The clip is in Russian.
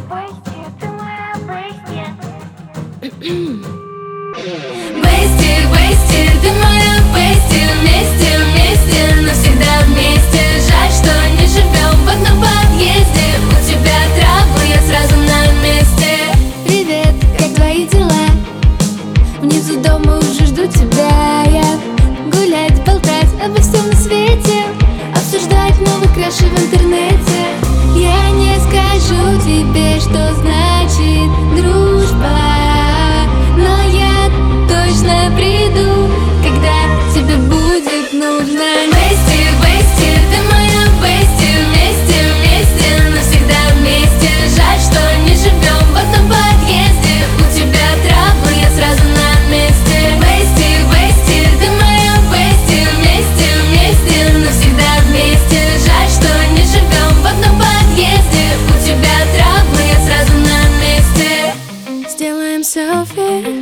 Бести, ты моя Бести. Бести, Бести, ты моя Бести. Вместе, вместе, навсегда вместе. Жаль, что не живем в одном подъезде. У тебя травмы, я сразу на месте. Привет, как твои дела? Внизу дома уже жду тебя я. Гулять, болтать обо всем на свете, обсуждать новые краши в интернете. Я не скажу тебе, что значит дружба, но я точно приду, когда тебе будет нужно. Бести, Бести, ты моя Бести. Вместе, вместе, навсегда вместе. Жаль, что не живем в одном подъезде. У тебя травмы, я сразу на месте. Бести, Бести, ты моя Бести. Вместе, вместе, навсегда вместе. Жаль, что не живем в одном подъезде. У тебя травмы, я сразу на месте. Сделаем селфи